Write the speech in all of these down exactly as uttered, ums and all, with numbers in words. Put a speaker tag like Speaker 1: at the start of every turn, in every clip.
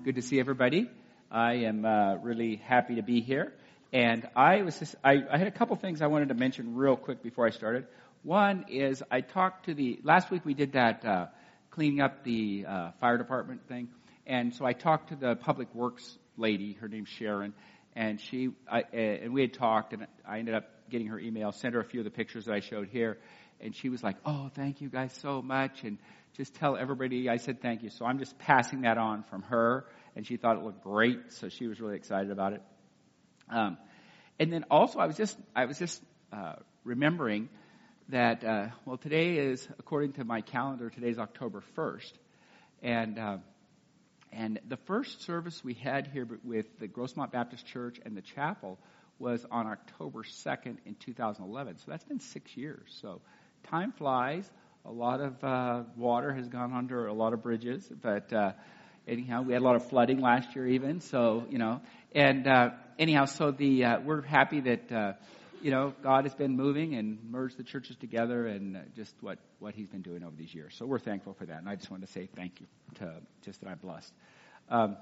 Speaker 1: Good to see everybody. I am uh, really happy to be here. And I was just, I, I had a couple things I wanted to mention real quick before I started. One is I talked to the, last week we did that uh, cleaning up the uh, fire department thing. And so I talked to the public works lady, her name's Sharon, and she, I, uh, and we had talked, and I ended up getting her email, sent her a few of the pictures that I showed here. And she was like, oh, thank you guys so much. And just tell everybody I said thank you. So I'm just passing that on from her. And she thought it looked great. So she was really excited about it. Um, and then also I was just, I was just uh, remembering that, uh, well, today is, according to my calendar, today's October first. And, uh, and the first service we had here with the Grossmont Baptist Church and the chapel was on October second in two thousand eleven. So that's been six years. So time flies. A lot of uh, water has gone under a lot of bridges, but uh, anyhow, we had a lot of flooding last year, even. So you know, and uh, anyhow, so the uh, we're happy that uh, you know God has been moving and merged the churches together, and uh, just what what He's been doing over these years. So we're thankful for that, and I just wanted to say thank you to just that I'm blessed. Um,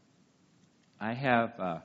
Speaker 1: I have. Uh,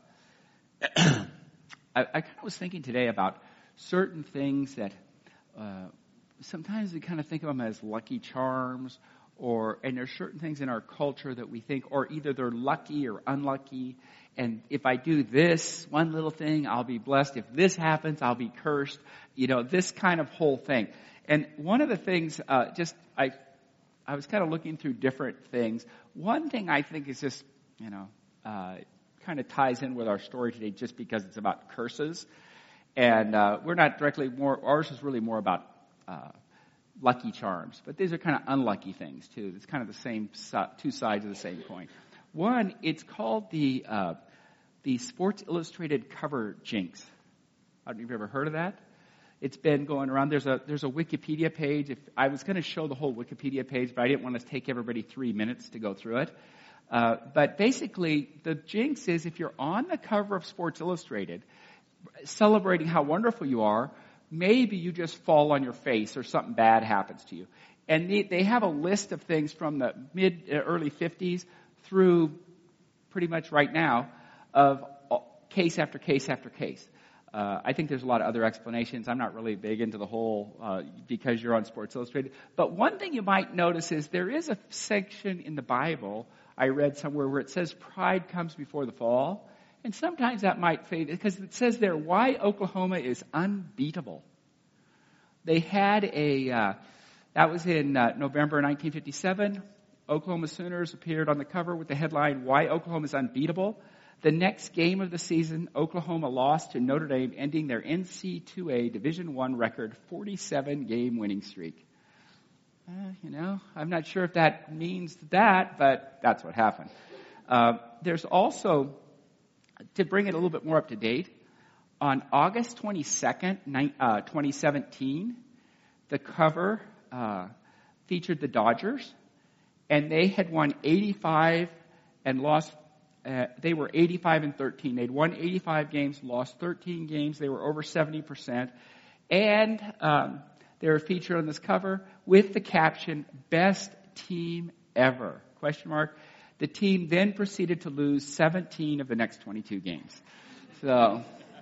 Speaker 1: I, I kind of was thinking today about certain things that. Uh, Sometimes we kind of think of them as lucky charms, or and there's certain things in our culture that we think, or either they're lucky or unlucky. And if I do this one little thing, I'll be blessed. If this happens, I'll be cursed. You know, this kind of whole thing. And one of the things, uh, just I, I was kind of looking through different things. One thing I think is just, you know, uh, kind of ties in with our story today, just because it's about curses, and uh, we're not directly more. Ours is really more about. Uh, lucky charms. But these are kind of unlucky things, too. It's kind of the same, two sides of the same coin. One, it's called the uh, the Sports Illustrated cover jinx. I don't know if you've ever heard of that. It's been going around. There's a there's a Wikipedia page. If I was going to show the whole Wikipedia page, but I didn't want to take everybody three minutes to go through it. Uh, but basically, the jinx is if you're on the cover of Sports Illustrated, celebrating how wonderful you are, maybe you just fall on your face or something bad happens to you. And they, they have a list of things from the mid, uh, early fifties through pretty much right now of case after case after case. Uh, I think there's a lot of other explanations. I'm not really big into the whole uh, because you're on Sports Illustrated. But one thing you might notice is there is a section in the Bible I read somewhere where it says pride comes before the fall. And sometimes that might fade, because it says there, why Oklahoma is unbeatable. They had a, uh, that was in uh, November nineteen fifty-seven. Oklahoma Sooners appeared on the cover with the headline, why Oklahoma is unbeatable. The next game of the season, Oklahoma lost to Notre Dame, ending their N C double A Division One record forty-seven game winning streak. Uh, you know, I'm not sure if that means that, but that's what happened. Uh, there's also... To bring it a little bit more up to date, on August twenty-second, twenty seventeen, the cover uh, featured the Dodgers, and they had won eighty-five and lost. Uh, they were eighty-five and thirteen. They'd won eighty-five games, lost thirteen games. They were over seventy percent, and um, they were featured on this cover with the caption "Best Team Ever?" Question mark. The team then proceeded to lose seventeen of the next twenty-two games. So,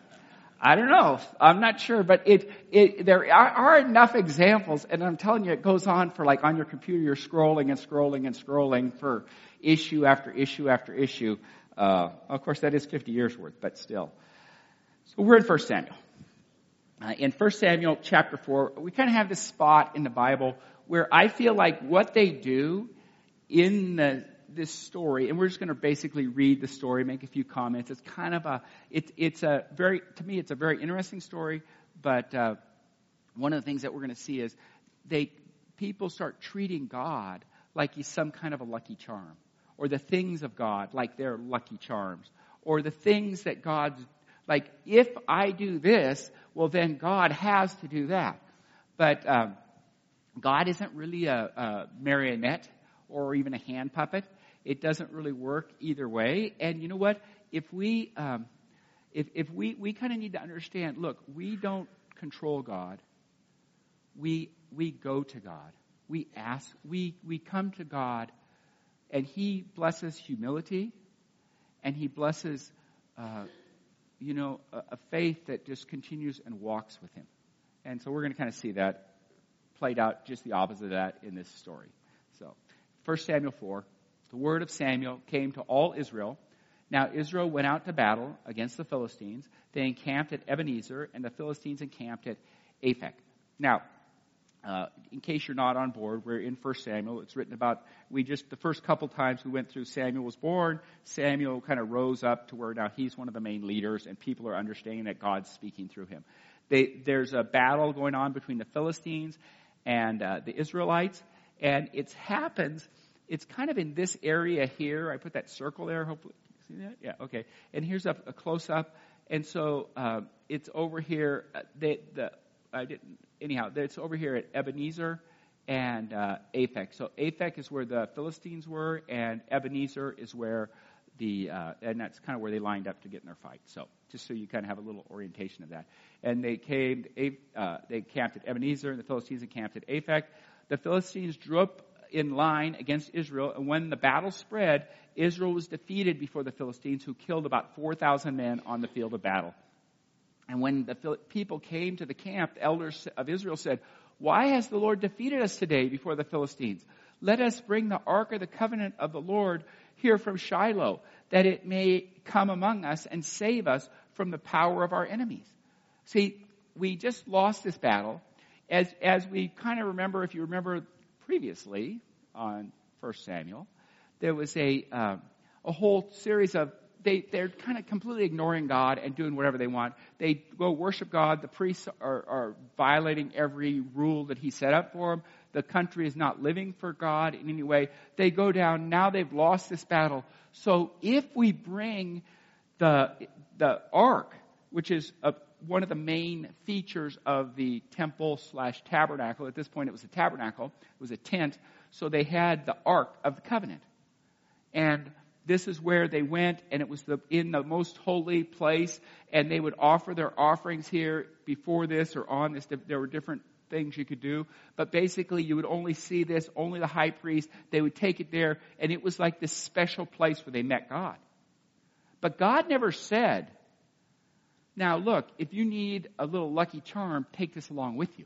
Speaker 1: I don't know. I'm not sure, but it, it there are, are enough examples, and I'm telling you, it goes on for like on your computer, you're scrolling and scrolling and scrolling for issue after issue after issue. Uh, of course, that is fifty years worth, but still. So we're in First Samuel. Uh, in First Samuel chapter four, we kind of have this spot in the Bible where I feel like what they do in the this story, and we're just going to basically read the story, make a few comments. It's kind of a, it, it's a very, to me, it's a very interesting story, but uh, one of the things that we're going to see is they, people start treating God like He's some kind of a lucky charm, or the things of God like they're lucky charms, or the things that God's, like, if I do this, well, then God has to do that. But um, God isn't really a, a marionette or even a hand puppet. It doesn't really work either way. And you know what? If we, um, if if we, we kind of need to understand, look, we don't control God. We we go to God. We ask. We we come to God, and He blesses humility. and he blesses, uh, you know, a, a faith that just continues and walks with him. And so we're going to kind of see that played out just the opposite of that in this story. So, First Samuel four, the word of Samuel came to all Israel. Now Israel went out to battle against the Philistines. They encamped at Ebenezer, and the Philistines encamped at Aphek. Now, uh, in case you're not on board, we're in First Samuel. It's written about, we just, the first couple times we went through, Samuel was born. Samuel kind of rose up to where now he's one of the main leaders, and people are understanding that God's speaking through him. They, there's a battle going on between the Philistines and uh, the Israelites, and it happens, it's kind of in this area here. I put that circle there, hopefully. See that? Yeah, okay. And here's a, a close-up. And so uh, it's over here. Uh, they, the I didn't. Anyhow, it's over here at Ebenezer and uh, Aphek. So Aphek is where the Philistines were, and Ebenezer is where the uh, and that's kind of where they lined up to get in their fight. So just so you kind of have a little orientation of that. And they came. Uh, they camped at Ebenezer, and the Philistines encamped at Aphek. The Philistines drew up in line against Israel, and when the battle spread, Israel was defeated before the Philistines, who killed about four thousand men on the field of battle. And when the people came to the camp, the elders of Israel said, "Why has the Lord defeated us today before the Philistines? Let us bring the ark of the covenant of the Lord here from Shiloh, that it may come among us and save us from the power of our enemies." See, we just lost this battle. As as we kind of remember, if you remember previously on First Samuel, there was a uh, a whole series of, they, they're kind of completely ignoring God and doing whatever they want. They go worship God. The priests are, are violating every rule that he set up for them. The country is not living for God in any way. They go down. Now they've lost this battle. So if we bring the the ark, which is a, one of the main features of the temple slash tabernacle. At this point, it was a tabernacle. It was a tent. So they had the Ark of the Covenant. And this is where they went, and it was the in the most holy place, and they would offer their offerings here before this or on this. There were different things you could do. But basically, you would only see this, only the high priest. They would take it there, and it was like this special place where they met God. But God never said, "Now look, if you need a little lucky charm, take this along with you."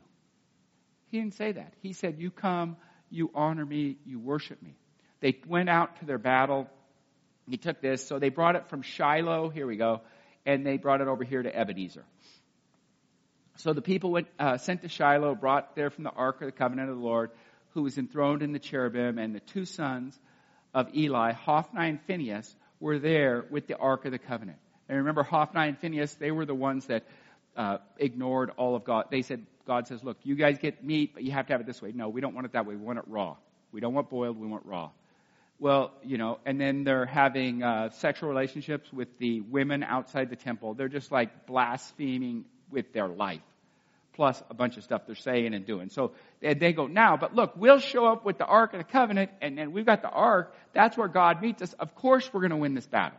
Speaker 1: He didn't say that. He said, "You come, you honor me, you worship me." They went out to their battle. He took this. So they brought it from Shiloh. Here we go. And they brought it over here to Ebenezer. So the people went, uh, sent to Shiloh, brought there from the Ark of the Covenant of the Lord, who was enthroned in the cherubim, and the two sons of Eli, Hophni and Phinehas, were there with the Ark of the Covenant. And remember, Hophni and Phinehas, they were the ones that uh, ignored all of God. They said, God says, "Look, you guys get meat, but you have to have it this way." No, we don't want it that way. We want it raw. We don't want boiled. We want raw. Well, you know, and then they're having uh, sexual relationships with the women outside the temple. They're just like blaspheming with their life, plus a bunch of stuff they're saying and doing. So they, they go, "Now, but look, we'll show up with the Ark of the Covenant, and then we've got the Ark. That's where God meets us. Of course we're going to win this battle."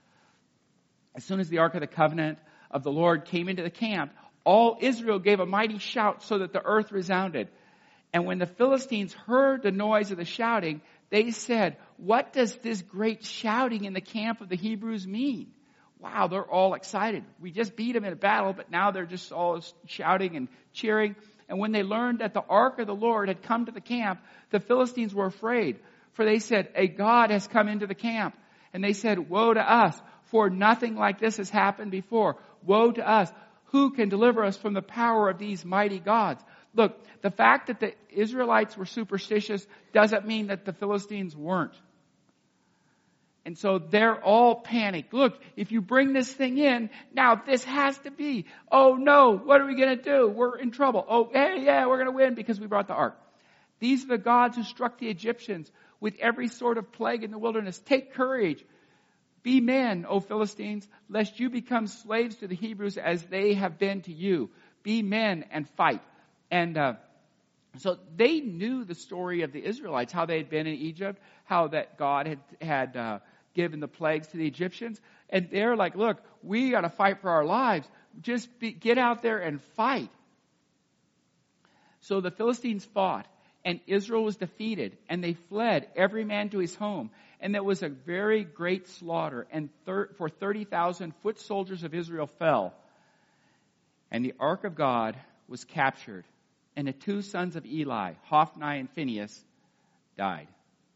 Speaker 1: As soon as the Ark of the Covenant of the Lord came into the camp, all Israel gave a mighty shout so that the earth resounded. And when the Philistines heard the noise of the shouting, they said, "What does this great shouting in the camp of the Hebrews mean?" Wow, they're all excited. We just beat them in a battle, but now they're just all shouting and cheering. And when they learned that the Ark of the Lord had come to the camp, the Philistines were afraid. For they said, "A god has come into the camp." And they said, "Woe to us, for nothing like this has happened before. Woe to us. Who can deliver us from the power of these mighty gods?" Look, the fact that the Israelites were superstitious doesn't mean that the Philistines weren't. And so they're all panicked. Look, if you bring this thing in, now this has to be. Oh no, what are we going to do? We're in trouble. Oh, hey, yeah, we're going to win because we brought the ark. These are the gods who struck the Egyptians with every sort of plague in the wilderness. Take courage. Be men, O Philistines, lest you become slaves to the Hebrews as they have been to you. Be men and fight. And uh, so they knew the story of the Israelites, how they had been in Egypt, how that God had had uh, given the plagues to the Egyptians. And they're like, "Look, we got to fight for our lives. Just be, get out there and fight." So the Philistines fought, and Israel was defeated, and they fled, every man to his home. And there was a very great slaughter, and thir- for thirty thousand foot soldiers of Israel fell. And the ark of God was captured, and the two sons of Eli, Hophni and Phinehas, died.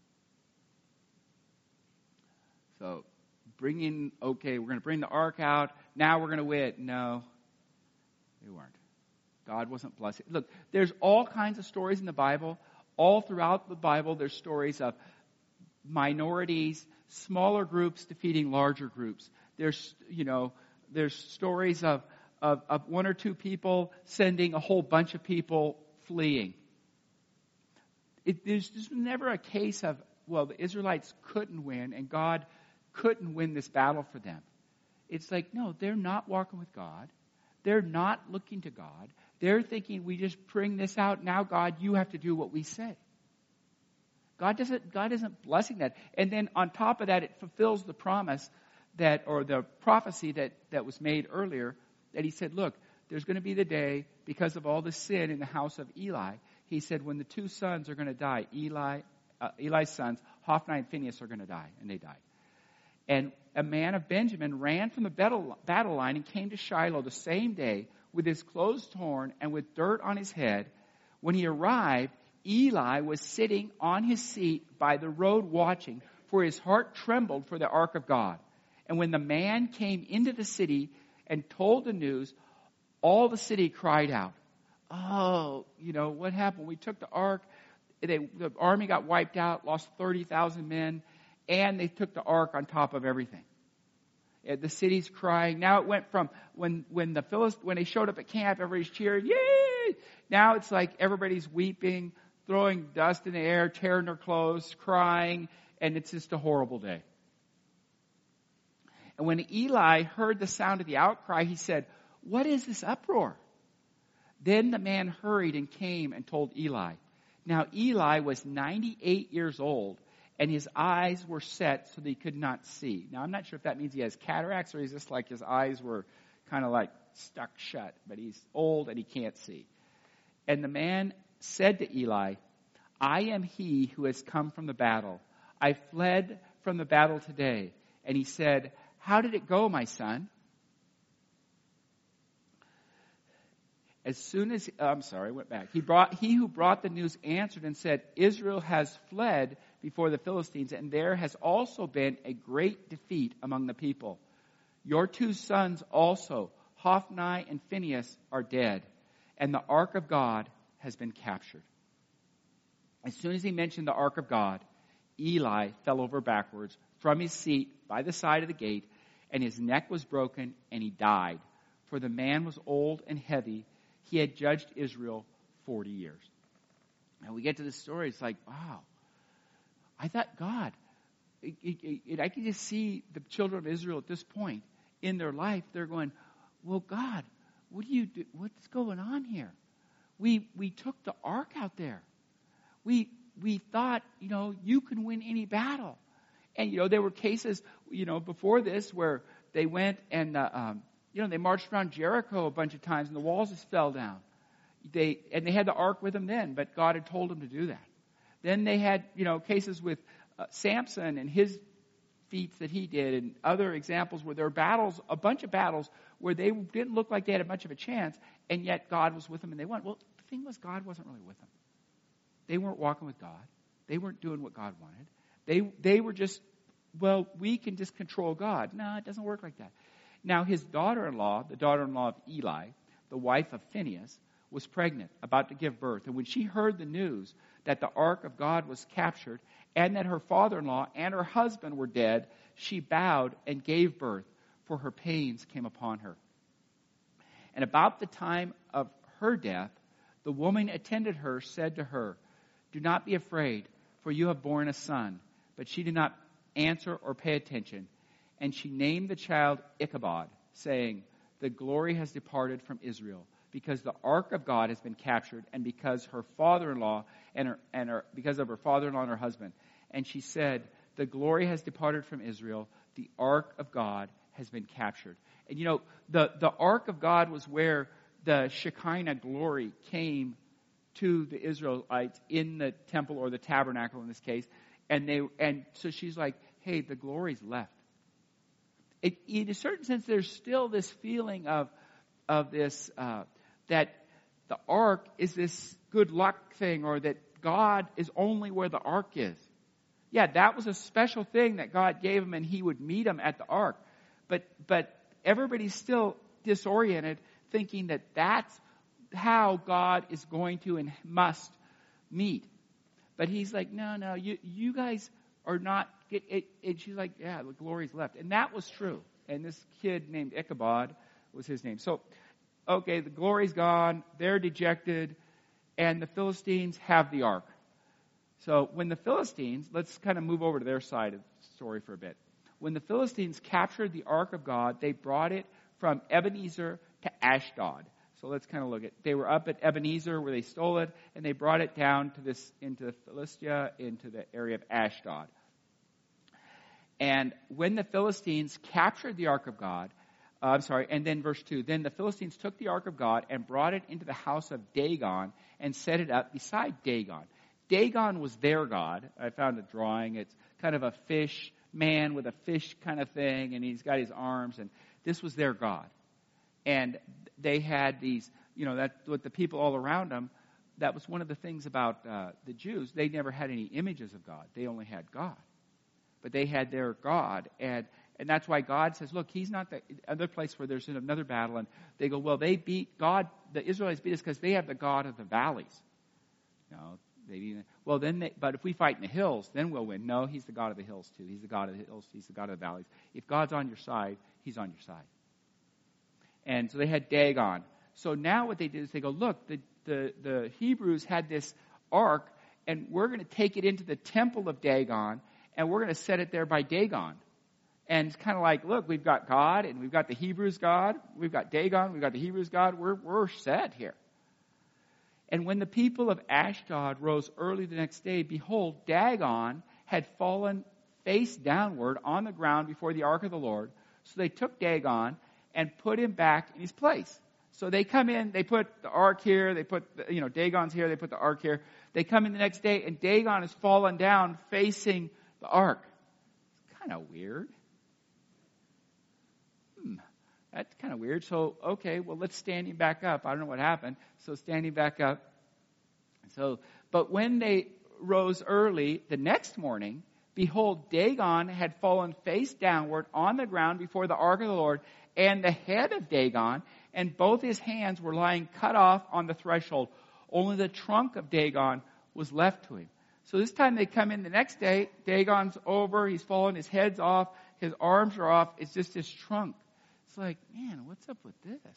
Speaker 1: So, bringing, okay, we're going to bring the ark out. Now we're going to win. No, they weren't. God wasn't blessing. Look, there's all kinds of stories in the Bible. All throughout the Bible, there's stories of minorities, smaller groups defeating larger groups. There's, you know, there's stories of, of, of one or two people sending a whole bunch of people fleeing. It, there's, there's never a case of, well, the Israelites couldn't win and God couldn't win this battle for them. It's like, no, they're not walking with God. They're not looking to God. They're thinking, we just bring this out. Now, God, you have to do what we say. God doesn't, God isn't blessing that. And then on top of that, it fulfills the promise that, or the prophecy that, that was made earlier, that he said, look, there's going to be the day, because of all the sin in the house of Eli, he said, when the two sons are going to die, Eli, uh, Eli's sons, Hophni and Phinehas, are going to die. And they died. And a man of Benjamin ran from the battle, battle line and came to Shiloh the same day with his clothes torn and with dirt on his head. When he arrived, Eli was sitting on his seat by the road watching, for his heart trembled for the ark of God. And when the man came into the city and told the news, all the city cried out, oh, you know, what happened? We took the ark. They, the army got wiped out, lost thirty thousand men, and they took the ark on top of everything. The city's crying. Now it went from when when the Philist, when they showed up at camp, everybody's cheering, yay! Now it's like everybody's weeping, throwing dust in the air, tearing their clothes, crying, and it's just a horrible day. And when Eli heard the sound of the outcry, he said, what is this uproar? Then the man hurried and came and told Eli. Now Eli was ninety-eight years old, and his eyes were set so that he could not see. Now, I'm not sure if that means he has cataracts or he's just like his eyes were kind of like stuck shut. But he's old and he can't see. And the man said to Eli, I am he who has come from the battle. I fled from the battle today. And he said, how did it go, my son? As soon as, oh, I'm sorry, I went back. He brought, he who brought the news answered and said, Israel has fled before the Philistines, and there has also been a great defeat among the people. Your two sons also, Hophni and Phinehas, are dead, and the ark of God has been captured. As soon as he mentioned the ark of God, Eli fell over backwards from his seat by the side of the gate, and his neck was broken, and he died. For the man was old and heavy. He had judged Israel forty years. And we get to this story, it's like, wow. I thought, God, it, it, it, I can just see the children of Israel at this point in their life. They're going, well, God, what do you do? What's going on here? We we took the ark out there. We we thought, you know, you can win any battle. And, you know, there were cases, you know, before this where they went and, uh, um, you know, they marched around Jericho a bunch of times and the walls just fell down. They and they had the ark with them then, but God had told them to do that. Then they had, you know, cases with uh, Samson and his feats that he did, and other examples where there were battles, a bunch of battles where they didn't look like they had much of a chance, and yet God was with them and they won. Well, the thing was, God wasn't really with them. They weren't walking with God. They weren't doing what God wanted. They they were just, well, we can just control God. No, it doesn't work like that. Now, his daughter-in-law, the daughter-in-law of Eli, the wife of Phinehas, was pregnant, about to give birth. And when she heard the news that the ark of God was captured and that her father-in-law and her husband were dead, she bowed and gave birth, for her pains came upon her. And about the time of her death, the woman attended her said to her, do not be afraid, for you have borne a son. But she did not answer or pay attention. And she named the child Ichabod, saying, the glory has departed from Israel, because the ark of God has been captured, and because her father-in-law and her and her because of her father-in-law and her husband. And she said, the glory has departed from Israel, the ark of God has been captured. And you know, the, the ark of God was where the Shekinah glory came to the Israelites in the temple, or the tabernacle in this case. And they and so she's like, hey, the glory's left. It, in a certain sense, there's still this feeling of of this uh, that the ark is this good luck thing, or that God is only where the ark is. Yeah, that was a special thing that God gave him, and he would meet him at the ark. But but everybody's still disoriented, thinking that that's how God is going to and must meet. But he's like, no, no, you you guys are not. It, it, and she's like, yeah, the glory's left. And that was true. And this kid named Ichabod was his name. So, okay, the glory's gone. They're dejected. And the Philistines have the ark. So when the Philistines, let's kind of move over to their side of the story for a bit. When the Philistines captured the ark of God, they brought it from Ebenezer to Ashdod. So let's kind of look at, they were up at Ebenezer where they stole it, and they brought it down to this, into Philistia, into the area of Ashdod. And when the Philistines captured the ark of God, uh, I'm sorry, and then verse two, then the Philistines took the ark of God and brought it into the house of Dagon and set it up beside Dagon. Dagon was their god. I found a drawing. It's kind of a fish man with a fish kind of thing, and he's got his arms, and this was their god. And they had these, you know, that with the people all around them, that was one of the things about uh, the Jews. They never had any images of God. They only had God. But they had their God, and and that's why God says, look, he's not the other place where there's another battle, and they go, well, they beat God, the Israelites beat us because they have the God of the valleys. No, they didn't. Well, then, they, but if we fight in the hills, then we'll win. No, he's the God of the hills too. He's the God of the hills. He's the God of the valleys. If God's on your side, he's on your side. And so they had Dagon. So now what they did is they go, look, the the, the Hebrews had this ark, and we're going to take it into the temple of Dagon, and we're going to set it there by Dagon. And it's kind of like, look, we've got God, and we've got the Hebrews' God. We've got Dagon. We've got the Hebrews' God. We're, we're set here. And when the people of Ashdod rose early the next day, behold, Dagon had fallen face downward on the ground before the ark of the Lord. So they took Dagon and put him back in his place. So they come in, they put the ark here, they put, the, you know, Dagon's here, they put the ark here. They come in the next day, and Dagon has fallen down facing the ark. It's kind of weird. Hmm, that's kind of weird. So, okay, well, let's stand him back up. I don't know what happened. So standing back up. So, but when they rose early the next morning, behold, Dagon had fallen face downward on the ground before the ark of the Lord, and the head of Dagon and both his hands were lying cut off on the threshold. Only the trunk of Dagon was left to him. So this time they come in the next day, Dagon's over, he's fallen, his head's off, his arms are off, it's just his trunk. It's like, man, what's up with this?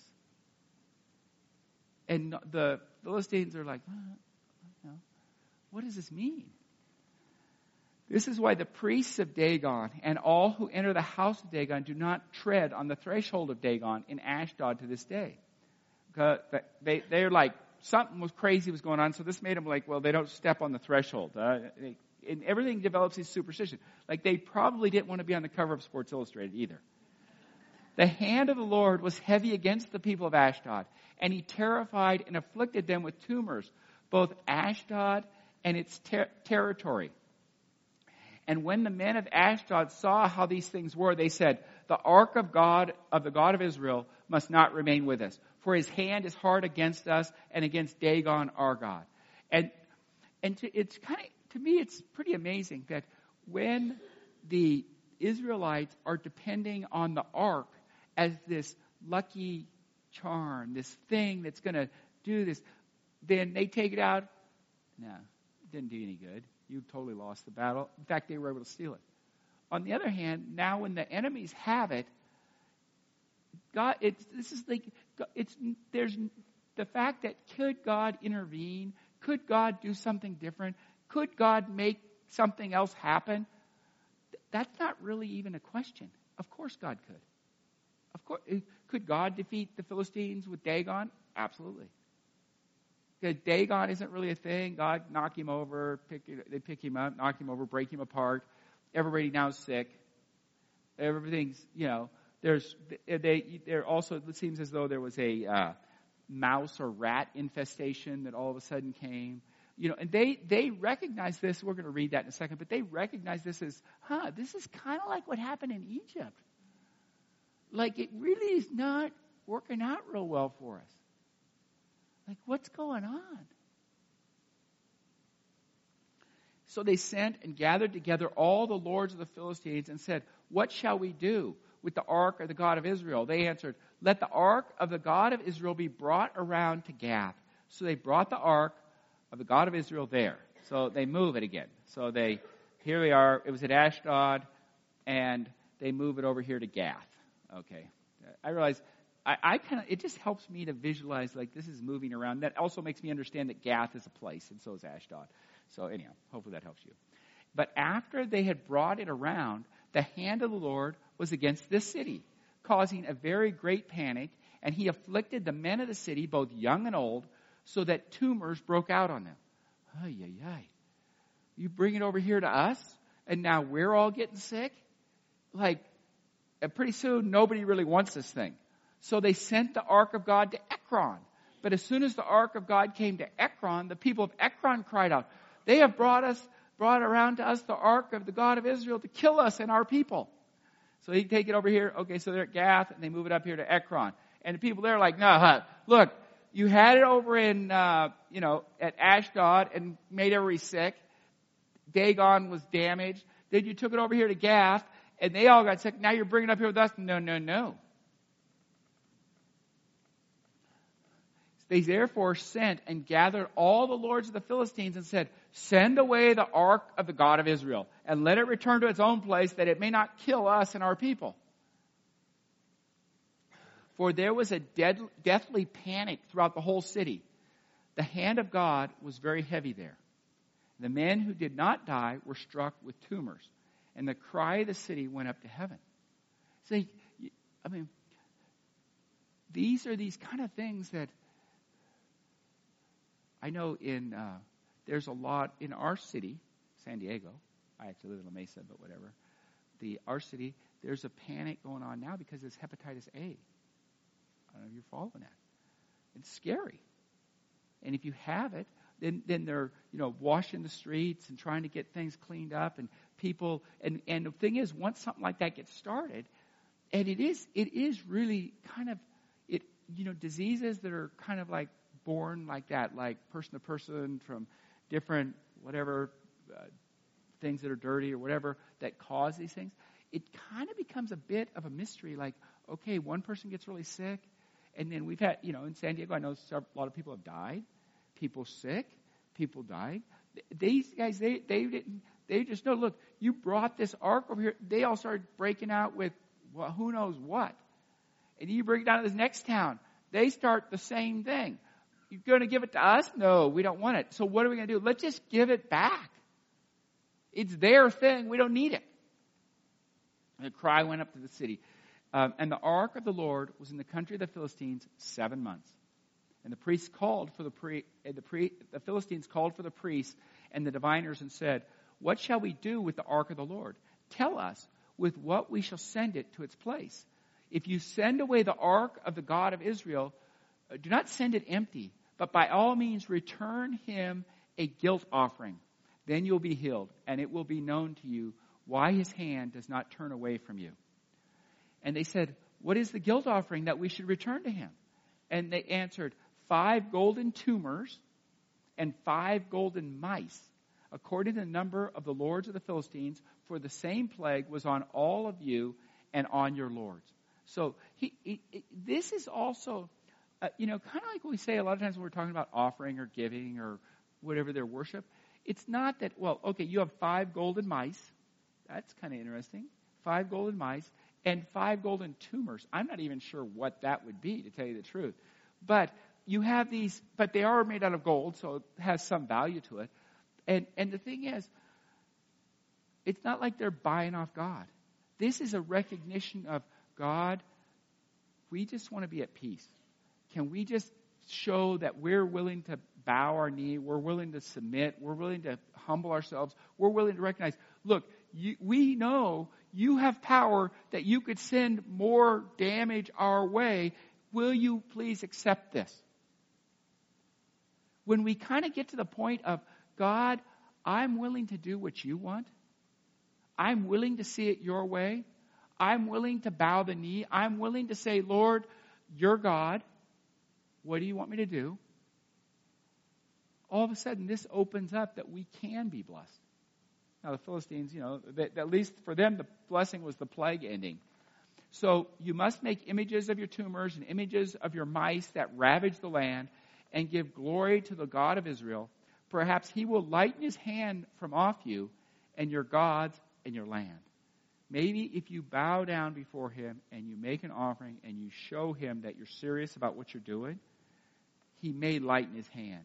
Speaker 1: And the Philistines are like, well, you know, what does this mean? This is why the priests of Dagon and all who enter the house of Dagon do not tread on the threshold of Dagon in Ashdod to this day. Because they, they're like, something was crazy was going on, so this made them like, well, they don't step on the threshold. Uh, they, and everything develops these superstition. Like, they probably didn't want to be on the cover of Sports Illustrated either. The hand of the Lord was heavy against the people of Ashdod, and he terrified and afflicted them with tumors, both Ashdod and its ter- territory. And when the men of Ashdod saw how these things were, they said, the ark of God, of the God of Israel, must not remain with us, for his hand is hard against us and against Dagon, our God. And and to, it's kind of, to me, it's pretty amazing that when the Israelites are depending on the ark as this lucky charm, this thing that's going to do this, then they take it out. No, it didn't do any good. You totally lost the battle. In fact, they were able to steal it. On the other hand, now when the enemies have it, God, it's this is like it's there's the fact that could God intervene? Could God do something different? Could God make something else happen? That's not really even a question. Of course God could. Of course, could God defeat the Philistines with Dagon? Absolutely. Because Dagon isn't really a thing. God knock him over, pick, they pick him up, knock him over, break him apart. Everybody now is sick. Everything's, you know, there's, they, there also, it seems as though there was a uh, mouse or rat infestation that all of a sudden came. You know, and they, they recognize this. We're going to read that in a second, but they recognize this as, huh, this is kind of like what happened in Egypt. Like, it really is not working out real well for us. Like, what's going on? So they sent and gathered together all the lords of the Philistines and said, what shall we do with the ark of the God of Israel? They answered, let the ark of the God of Israel be brought around to Gath. So they brought the ark of the God of Israel there. So they move it again. So they, here we are, it was at Ashdod, and they move it over here to Gath. Okay. I realize, I, I kind of, it just helps me to visualize, like, this is moving around. That also makes me understand that Gath is a place, and so is Ashdod. So anyhow, hopefully that helps you. But after they had brought it around, the hand of the Lord was against this city, causing a very great panic, and he afflicted the men of the city, both young and old, so that tumors broke out on them. Ay, ay, ay. You bring it over here to us, and now we're all getting sick? Like, and pretty soon, nobody really wants this thing. So they sent the ark of God to Ekron. But as soon as the ark of God came to Ekron, the people of Ekron cried out, they have brought us, brought around to us the ark of the God of Israel to kill us and our people. So he take it over here. Okay, so they're at Gath, and they move it up here to Ekron. And the people there are like, no, look, you had it over in, uh, you know, at Ashdod and made everybody sick. Dagon was damaged. Then you took it over here to Gath, and they all got sick. Now you're bringing it up here with us. No, no, no. They therefore sent and gathered all the lords of the Philistines and said, send away the ark of the God of Israel and let it return to its own place that it may not kill us and our people. For there was a dead, deathly panic throughout the whole city. The hand of God was very heavy there. The men who did not die were struck with tumors, and the cry of the city went up to heaven. See, I mean, these are these kind of things that I know in, uh, there's a lot in our city, San Diego. I actually live in La Mesa, but whatever. The, our city, there's a panic going on now because it's hepatitis A. I don't know if you're following that. It's scary. And if you have it, then, then they're, you know, washing the streets and trying to get things cleaned up and people, and, and the thing is, once something like that gets started, and it is, it is really kind of, it, you know, diseases that are kind of like born like that, like person to person from different, whatever, uh, things that are dirty or whatever that cause these things, it kind of becomes a bit of a mystery. Like, okay, one person gets really sick, and then we've had, you know, in San Diego, I know a lot of people have died, people sick, people died. These guys, they, they didn't, they just know, look, you brought this ark over here. They all started breaking out with, well, who knows what. And you bring it down to this next town. They start the same thing. You're going to give it to us? No, we don't want it. So what are we going to do? Let's just give it back. It's their thing. We don't need it. And the cry went up to the city. Um, and the ark of the Lord was in the country of the Philistines seven months. And the priests called for the pre, the pre, the Philistines called for the priests and the diviners and said, what shall we do with the ark of the Lord? Tell us with what we shall send it to its place. If you send away the ark of the God of Israel, do not send it empty, but by all means return him a guilt offering. Then you'll be healed, and it will be known to you why his hand does not turn away from you. And they said, what is the guilt offering that we should return to him? And they answered, five golden tumors and five golden mice, according to the number of the lords of the Philistines, for the same plague was on all of you and on your lords. So he, he, this is also, uh, you know, kind of like we say a lot of times when we're talking about offering or giving or whatever their worship. It's not that, well, okay, you have five golden mice. That's kind of interesting. Five golden mice and five golden tumors. I'm not even sure what that would be, to tell you the truth. But you have these, but they are made out of gold, so it has some value to it. And and the thing is, it's not like they're buying off God. This is a recognition of God. We just want to be at peace. Can we just show that we're willing to bow our knee, we're willing to submit, we're willing to humble ourselves, we're willing to recognize, look, you, we know you have power that you could send more damage our way. Will you please accept this? when we kind of get to the point of, God, I'm willing to do what you want. I'm willing to see it your way. I'm willing to bow the knee. I'm willing to say, Lord, you're God. What do you want me to do? All of a sudden, this opens up that we can be blessed. Now, the Philistines, you know, at least for them, the blessing was the plague ending. So you must make images of your tumors and images of your mice that ravage the land and give glory to the God of Israel. Perhaps he will lighten his hand from off you and your gods and your land. Maybe if you bow down before him and you make an offering and you show him that you're serious about what you're doing, he may lighten his hand.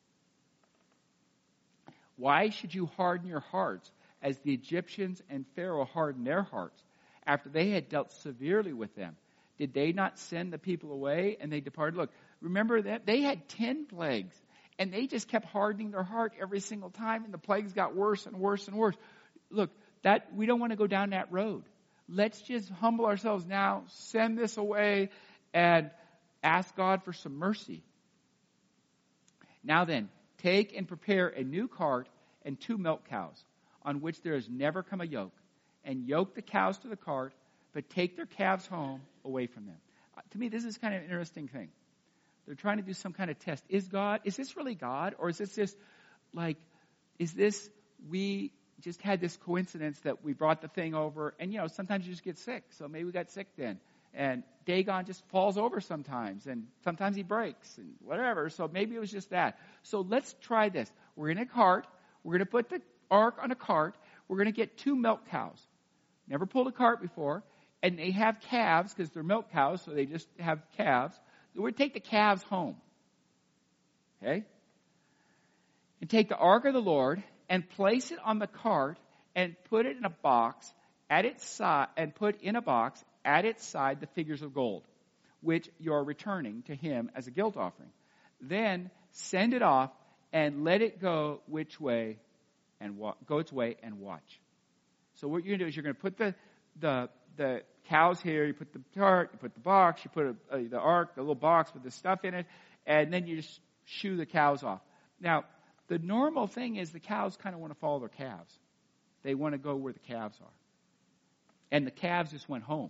Speaker 1: Why should you harden your hearts as the Egyptians and Pharaoh hardened their hearts after they had dealt severely with them? Did they not send the people away and they departed? Look, remember that they had ten plagues and they just kept hardening their heart every single time and the plagues got worse and worse and worse. Look, that we don't want to go down that road. Let's just humble ourselves now, send this away, and ask God for some mercy. Now then, take and prepare a new cart and two milk cows, on which there has never come a yoke, and yoke the cows to the cart, but take their calves home away from them. Uh, to me, this is kind of an interesting thing. They're trying to do some kind of test. Is God, is this really God? Or is this just like, is this, we just had this coincidence that we brought the thing over, and you know, sometimes you just get sick, so maybe we got sick then. And Dagon just falls over sometimes, and sometimes he breaks, and whatever. So maybe it was just that. So let's try this. We're in a cart. We're going to put the ark on a cart. We're going to get two milk cows. Never pulled a cart before. And they have calves, because they're milk cows, so they just have calves. We're going to take the calves home. Okay? And take the ark of the Lord and place it on the cart and put it in a box at its side, and put in a box at its side the figures of gold, which you are returning to him as a guilt offering. Then send it off and let it go which way and wa- go its way and watch. So what you're going to do is you're going to put the the the cows here, you put the cart, you put the box, you put a, a, the ark, the little box with the stuff in it, and then you just shoo the cows off. Now, the normal thing is the cows kind of want to follow their calves. They want to go where the calves are. And the calves just went home.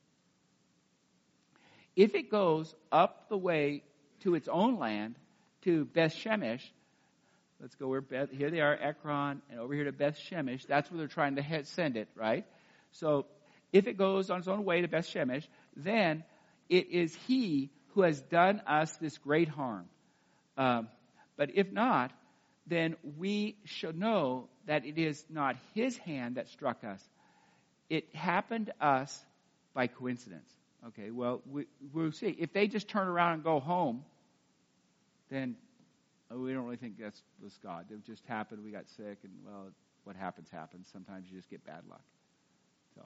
Speaker 1: If it goes up the way to its own land, to Beth Shemesh, let's go where Beth, here they are, Ekron, and over here to Beth Shemesh. That's where they're trying to head, send it, right? So if it goes on its own way to Beth Shemesh, then it is he who has done us this great harm. Um, but if not, then we should know that it is not his hand that struck us. It happened to us by coincidence. Okay, well, we, we'll see. If they just turn around and go home, then oh, we don't really think that's was God. It just happened. We got sick, and well, what happens happens. Sometimes you just get bad luck. So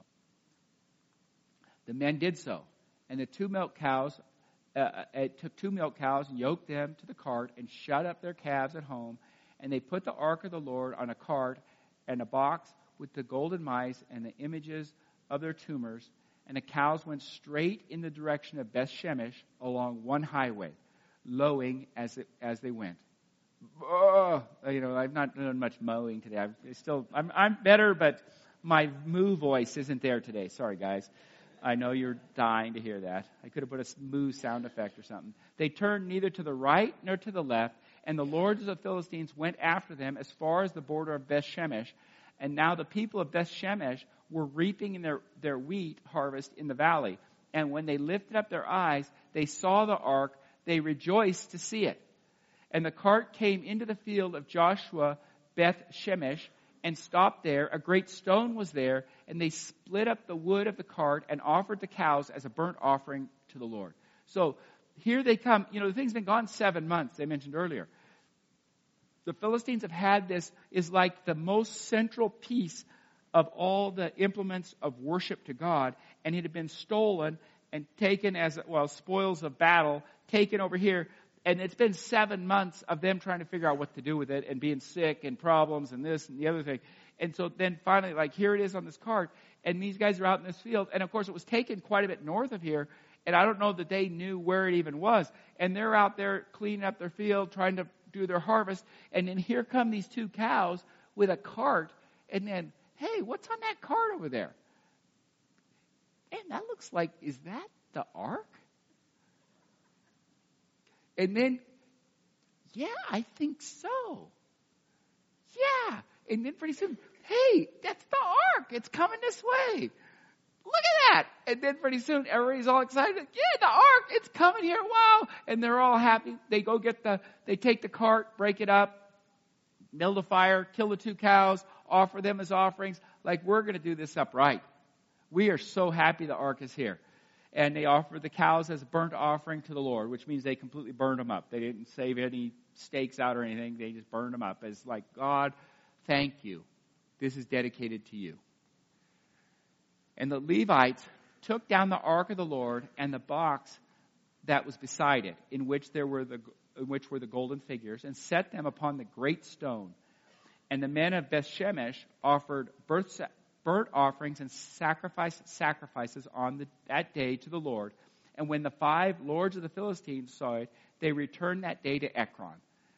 Speaker 1: the men did so, and the two milk cows. Uh, it took two milk cows and yoked them to the cart and shut up their calves at home. And they put the ark of the Lord on a cart and a box with the golden mice and the images of their tumors. And the cows went straight in the direction of Beth Shemesh along one highway, lowing as it, as they went. Oh, you know, I've not done much mowing today. I'm still, I'm, I'm better, but my moo voice isn't there today. Sorry, guys. I know you're dying to hear that. I could have put a moo sound effect or something. They turned neither to the right nor to the left, and the lords of the Philistines went after them as far as the border of Beth Shemesh. And now the people of Beth Shemesh were reaping in their, their wheat harvest in the valley. And when they lifted up their eyes, they saw the ark. They rejoiced to see it. And the cart came into the field of Joshua, Beth Shemesh, and stopped there. A great stone was there, and they split up the wood of the cart and offered the cows as a burnt offering to the Lord. So here they come. You know, the thing's been gone seven months, I mentioned earlier. The Philistines have had this, is like the most central piece of all the implements of worship to God, and it had been stolen and taken as, well, spoils of battle, taken over here. And it's been seven months of them trying to figure out what to do with it and being sick and problems and this and the other thing. And so then finally, like, here it is on this cart, and these guys are out in this field. And of course, it was taken quite a bit north of here, and I don't know that they knew where it even was. And they're out there cleaning up their field, trying to do their harvest. And then here come these two cows with a cart. And then, hey, what's on that cart over there? And that looks like, is that the ark? And then, yeah, I think so. Yeah. And then pretty soon, hey, that's the ark. It's coming this way. Look at that. And then pretty soon, everybody's all excited. Yeah, the ark, it's coming here. Wow. And they're all happy. They go get the, they take the cart, break it up, build a fire, kill the two cows, offer them as offerings. Like, we're going to do this upright. We are so happy the ark is here. And they offer the cows as a burnt offering to the Lord, which means they completely burned them up. They didn't save any steaks out or anything. They just burned them up as like, God, thank you. This is dedicated to you. And the Levites took down the ark of the Lord and the box that was beside it, in which there were the in which were the golden figures, and set them upon the great stone. And the men of Bethshemesh offered birth burnt offerings and sacrifice sacrifices on the, that day to the Lord. And when the five lords of the Philistines saw it, they returned that day to Ekron.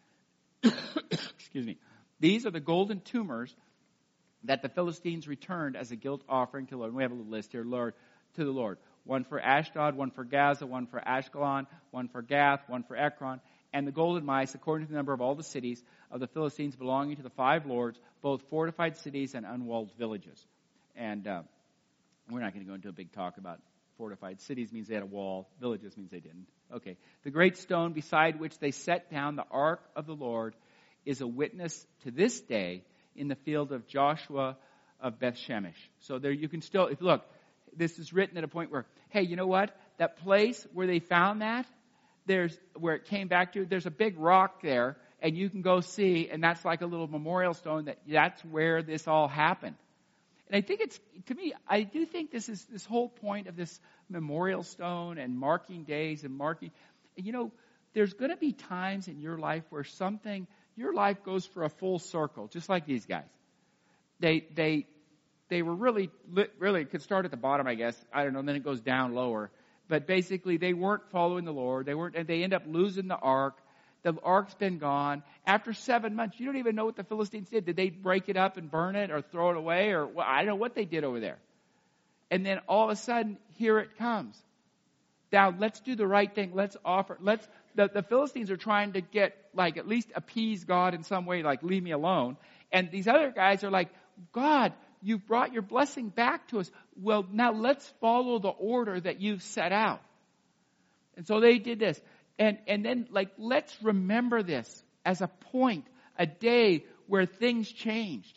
Speaker 1: Excuse me. These are the golden tumors that the Philistines returned as a guilt offering to the Lord. We have a little list here, Lord, to the Lord. One for Ashdod, one for Gaza, one for Ashkelon, one for Gath, one for Ekron. And the golden mice, according to the number of all the cities of the Philistines belonging to the five lords, both fortified cities and unwalled villages. And uh, we're not going to go into a big talk about fortified cities means they had a wall. Villages means they didn't. Okay. The great stone beside which they set down the ark of the Lord is a witness to this day in the field of Joshua of Bethshemesh. So there you can still, if look, this is written at a point where, hey, you know what? That place where they found that, there's where it came back to, there's a big rock there, and you can go see, and that's like a little memorial stone that that's where this all happened. And I think it's, to me, I do think this is this whole point of this memorial stone and marking days and marking, you know, there's going to be times in your life where something, your life goes for a full circle, just like these guys. They, they, they were really, really could start at the bottom, I guess. I don't know, and then it goes down lower. But basically, they weren't following the Lord. They weren't, and they end up losing the ark. The ark's been gone. After seven months, you don't even know what the Philistines did. Did they break it up and burn it or throw it away? Or well, I don't know what they did over there. And then all of a sudden, here it comes. Now, let's do the right thing. Let's offer. Let's. The, the Philistines are trying to get, like, at least appease God in some way, like, leave me alone. And these other guys are like, God, you've brought your blessing back to us. Well, now let's follow the order that you've set out. And so they did this. And and then, like, let's remember this as a point, a day where things changed.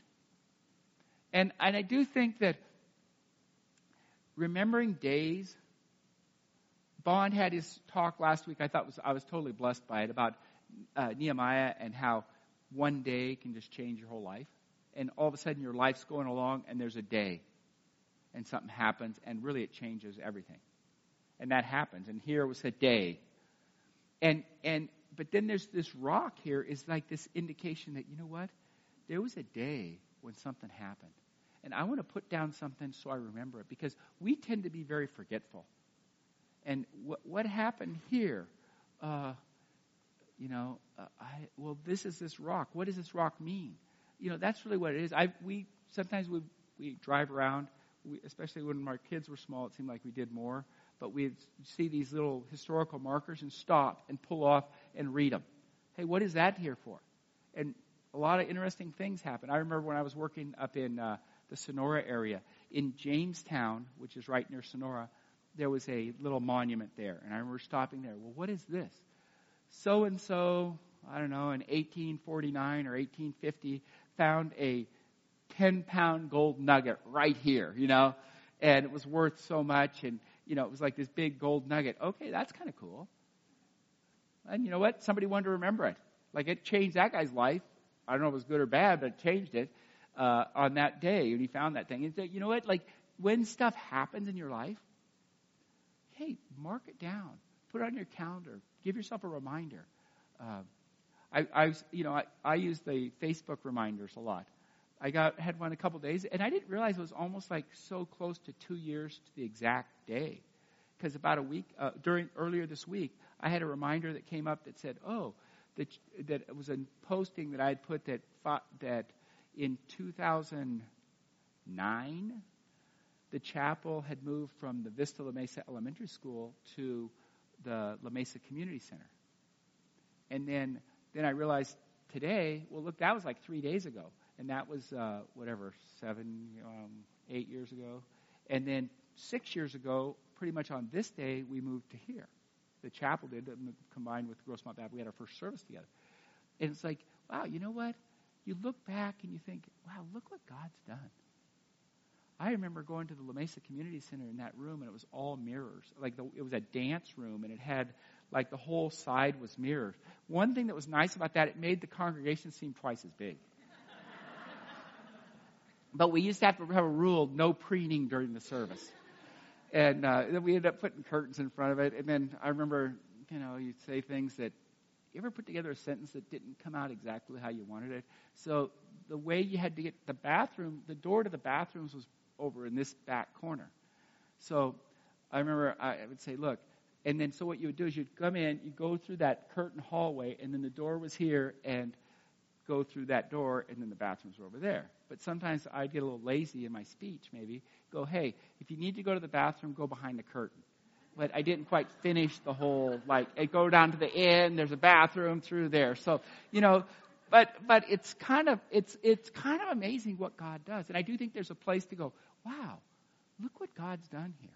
Speaker 1: And and I do think that remembering days, Bond had his talk last week. I thought was I was totally blessed by it about uh, Nehemiah and how one day can just change your whole life. And all of a sudden your life's going along and there's a day and something happens and really it changes everything. And that happens. And here was a day. And and but then there's this rock here is like this indication that, you know what? There was a day when something happened. And I want to put down something so I remember it, because we tend to be very forgetful. And what what happened here? Uh, you know, uh, I, well, this is this rock. What does this rock mean? You know, that's really what it is. I we sometimes we we drive around, we, especially when our kids were small. It seemed like we did more. But we'd see these little historical markers and stop and pull off and read them. Hey, what is that here for? And a lot of interesting things happen. I remember when I was working up in uh, the Sonora area, in Jamestown, which is right near Sonora, there was a little monument there. And I remember stopping there. Well, what is this? So-and-so, I don't know, in eighteen forty-nine or eighteen fifty, found a ten-pound gold nugget right here, you know, and it was worth so much, and you know, it was like this big gold nugget. Okay, that's kind of cool. And you know what? Somebody wanted to remember it. Like, it changed that guy's life. I don't know if it was good or bad, but it changed it uh, on that day when he found that thing. And you know what? Like, when stuff happens in your life, hey, mark it down. Put it on your calendar. Give yourself a reminder. Uh, I, I, you know, I, I use the Facebook reminders a lot. I got had one a couple days, and I didn't realize it was almost like so close to two years to the exact day. Because about a week, uh, during earlier this week, I had a reminder that came up that said, oh, that that it was a posting that I had put that fought, that in two thousand nine, the chapel had moved from the Vista La Mesa Elementary School to the La Mesa Community Center. And then, then I realized today, well, look, that was like three days ago. And that was, uh, whatever, seven, um, eight years ago. And then six years ago, pretty much on this day, we moved to here. The chapel did, combined with Grossmont Baptist. We had our first service together. And it's like, wow, you know what? You look back and you think, wow, look what God's done. I remember going to the La Mesa Community Center in that room, and it was all mirrors. Like the, it was a dance room, and it had, like the whole side was mirrors. One thing that was nice about that, it made the congregation seem twice as big. But we used to have to have a rule, no preening during the service. And uh, then we ended up putting curtains in front of it. And then I remember, you know, you'd say things that, you ever put together a sentence that didn't come out exactly how you wanted it? So the way you had to get the bathroom, the door to the bathrooms was over in this back corner. So I remember I would say, look, and then so what you would do is you'd come in, you'd go through that curtain hallway, and then the door was here, and go through that door, and then the bathrooms were over there. But sometimes I'd get a little lazy in my speech, maybe. Go, hey, if you need to go to the bathroom, go behind the curtain. But I didn't quite finish the whole, like, I go down to the end, there's a bathroom through there. So, you know, but but it's kind of it's it's kind of amazing what God does. And I do think there's a place to go, wow, look what God's done here.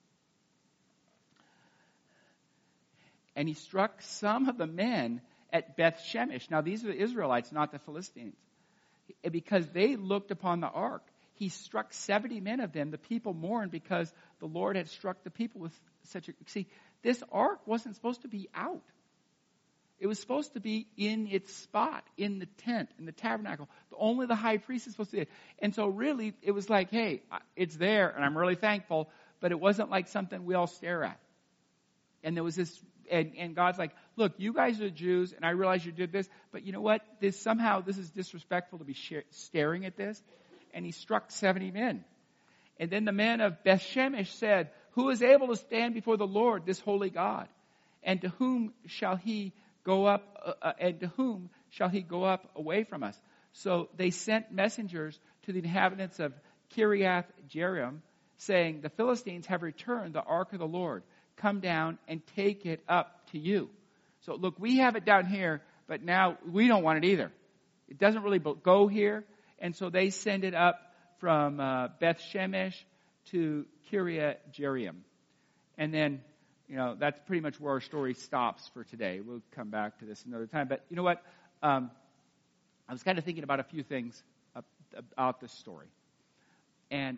Speaker 1: And he struck some of the men at Beth Shemesh. Now, these are the Israelites, not the Philistines. Because they looked upon the ark. He struck seventy men of them. The people mourned because the Lord had struck the people with such a... See, this ark wasn't supposed to be out. It was supposed to be in its spot, in the tent, in the tabernacle. Only the high priest is supposed to be there. And so really, it was like, hey, it's there, and I'm really thankful, but it wasn't like something we all stare at. And there was this... And, and God's like, look, you guys are Jews, and I realize you did this, but you know what? This somehow, this is disrespectful to be sh- staring at this. And he struck seventy men. And then the men of Beth Shemesh said, who is able to stand before the Lord, this holy God? And to whom shall he go up, uh, and to whom shall he go up away from us? So they sent messengers to the inhabitants of Kiriath Jearim, saying, the Philistines have returned the ark of the Lord. Come down and take it up to you. So look, we have it down here, but now we don't want it either. It doesn't really go here. And so they send it up from uh, Beth Shemesh to Kiriath Jearim. And then, you know, that's pretty much where our story stops for today. We'll come back to this another time. But you know what? Um, I was kind of thinking about a few things about this story. And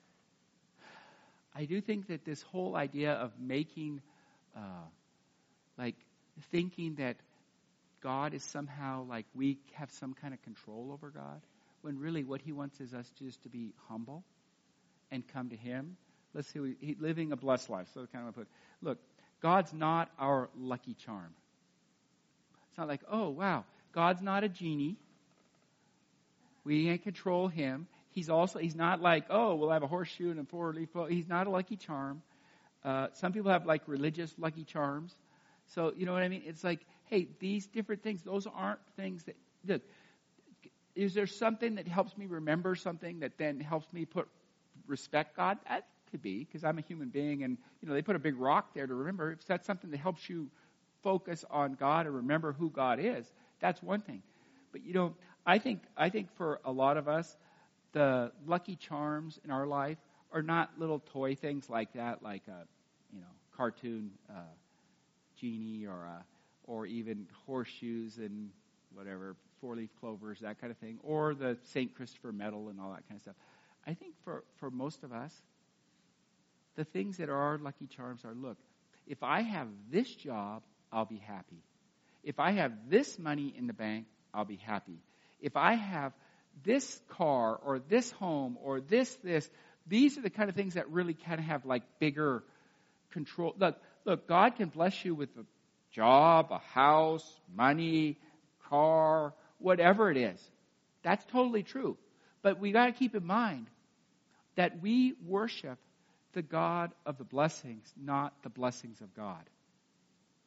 Speaker 1: I do think that this whole idea of making, uh, like, thinking that God is somehow, like, we have some kind of control over God, when really what he wants is us just to be humble and come to him. Let's see, we, he, living a blessed life. So kind of put, look, God's not our lucky charm. It's not like, oh, wow, God's not a genie. We can't control him. He's also, he's not like, oh, we'll have a horseshoe and a four-leaf clover. He's not a lucky charm. Uh, some people have, like, religious lucky charms. So, you know what I mean? It's like, hey, these different things, those aren't things that, look, is there something that helps me remember something that then helps me put respect God? That could be, because I'm a human being, and, you know, they put a big rock there to remember. If that's something that helps you focus on God and remember who God is, that's one thing. But, you know, I think I think for a lot of us, the lucky charms in our life are not little toy things like that, like a, you know, cartoon uh, genie or a, or even horseshoes and whatever, four-leaf clovers, that kind of thing, or the Saint Christopher medal and all that kind of stuff. I think for, for most of us, the things that are our lucky charms are, look, if I have this job, I'll be happy. If I have this money in the bank, I'll be happy. If I have this car or this home or this, this, these are the kind of things that really kind of have like bigger control. Look, look, God can bless you with a job, a house, money, car, whatever it is. That's totally true. But we got to keep in mind that we worship the God of the blessings, not the blessings of God.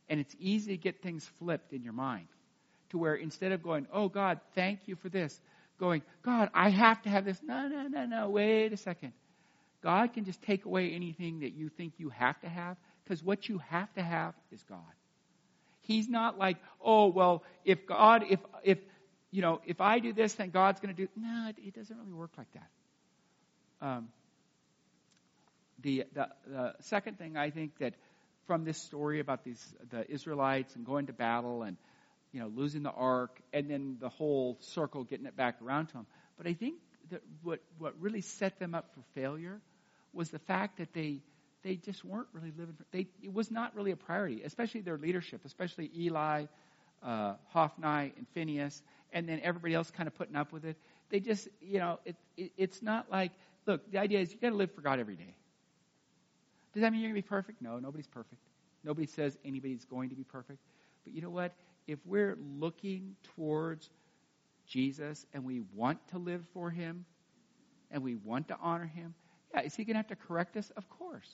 Speaker 1: And it's easy to get things flipped in your mind to where instead of going, oh, God, thank you for this, going, God, I have to have this. No, no, no, no, wait a second. God can just take away anything that you think you have to have, because what you have to have is God. He's not like, oh, well, if God, if, if, you know, if I do this, then God's going to do. No, it, it doesn't really work like that. Um, the, the, the second thing I think that from this story about these, the Israelites and going to battle and, you know, losing the ark and then the whole circle getting it back around to them. But I think that what, what really set them up for failure was the fact that they, they just weren't really living. For, they, it was not really a priority, especially their leadership, especially Eli, uh, Hophni, and Phinehas, and then everybody else kind of putting up with it. They just, you know, it, it, it's not like, look, the idea is you got to live for God every day. Does that mean you're going to be perfect? No, nobody's perfect. Nobody says anybody's going to be perfect. But you know what? If we're looking towards Jesus and we want to live for him and we want to honor him, yeah, is he going to have to correct us? Of course.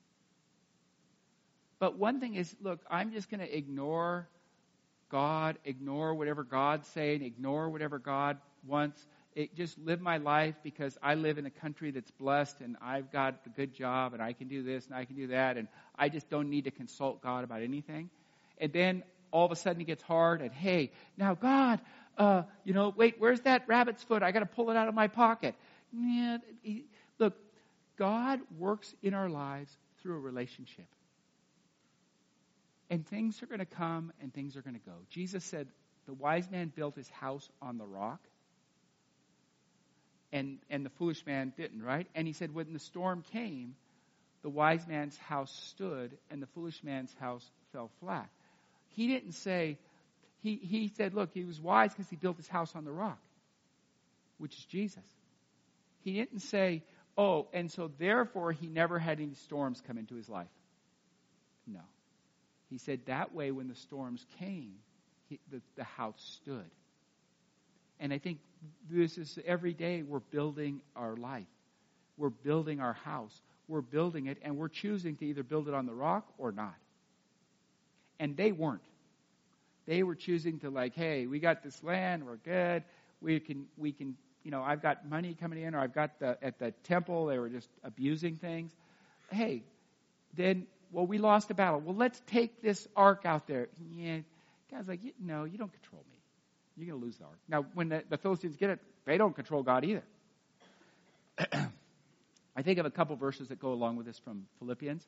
Speaker 1: But one thing is, look, I'm just going to ignore God, ignore whatever God's saying, ignore whatever God wants. It, just live my life because I live in a country that's blessed and I've got a good job and I can do this and I can do that and I just don't need to consult God about anything. And then all of a sudden it gets hard and, hey, now God, uh, you know, wait, where's that rabbit's foot? I got to pull it out of my pocket. Yeah, he, look, God works in our lives through a relationship. And things are going to come and things are going to go. Jesus said the wise man built his house on the rock. And and the foolish man didn't, right? And he said when the storm came, the wise man's house stood and the foolish man's house fell flat. He didn't say, he, he said, look, he was wise because he built his house on the rock, which is Jesus. He didn't say, oh, and so therefore he never had any storms come into his life. No. He said that way when the storms came, he, the, the house stood. And I think this is every day we're building our life. We're building our house. We're building it, and we're choosing to either build it on the rock or not. And they weren't. They were choosing to like, hey, we got this land, we're good. We can, we can, you know, I've got money coming in, or I've got the, at the temple, they were just abusing things. Hey, then, well, we lost a battle. Well, let's take this ark out there. Yeah, God's like, no, you don't control me. You're going to lose the ark. Now, when the, the Philistines get it, they don't control God either. I think of a couple verses that go along with this from Philippians.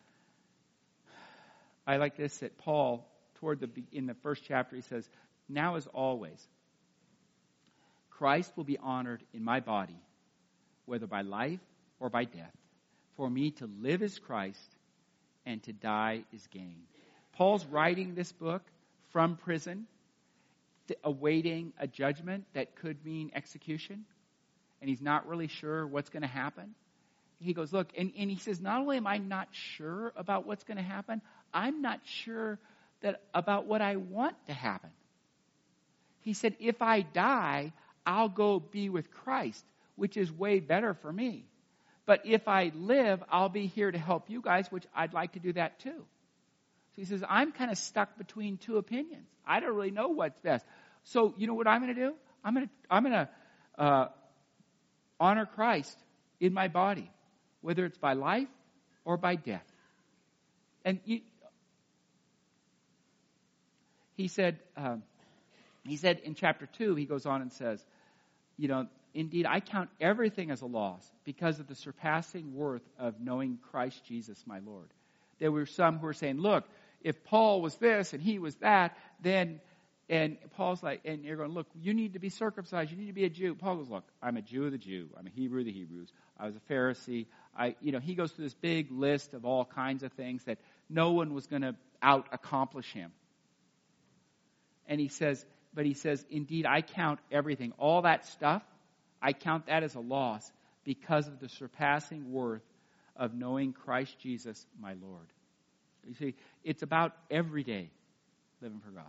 Speaker 1: I like this that Paul, toward the in the first chapter, he says, now as always, Christ will be honored in my body, whether by life or by death. For me to live is Christ, and to die is gain. Paul's writing this book from prison, awaiting a judgment that could mean execution, and he's not really sure what's going to happen. He goes, look, and, and he says, not only am I not sure about what's going to happen, I'm not sure that about what I want to happen. He said, if I die, I'll go be with Christ, which is way better for me. But if I live, I'll be here to help you guys, which I'd like to do that too. So he says, I'm kind of stuck between two opinions. I don't really know what's best. So you know what I'm going to do? I'm going to I'm going to uh, honor Christ in my body, whether it's by life or by death. And you, he said, um, he said in chapter two, he goes on and says, you know, indeed, I count everything as a loss because of the surpassing worth of knowing Christ Jesus, my Lord. There were some who were saying, look, if Paul was this and he was that, then, and Paul's like, and you're going, look, you need to be circumcised. You need to be a Jew. Paul goes, look, I'm a Jew of the Jew. I'm a Hebrew of the Hebrews. I was a Pharisee. I, you know, he goes through this big list of all kinds of things that no one was going to out-accomplish him. And he says, but he says, indeed, I count everything, all that stuff, I count that as a loss because of the surpassing worth of knowing Christ Jesus, my Lord. You see, it's about every day living for God.